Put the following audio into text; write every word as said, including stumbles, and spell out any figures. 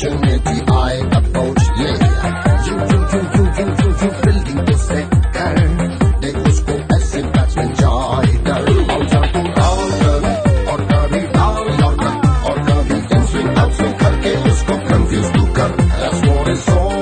opportunity I approach, yeah. You, you, you, you, you, you, you fielding to second. देख उसको ऐसे batsman जाए डर. आउट जा तू ऑर्डर और कभी डाल यॉर्कर और कभी इन स्विंग आउट स्विंग करके उसको कंफ्यूज तू कर. That's what it's all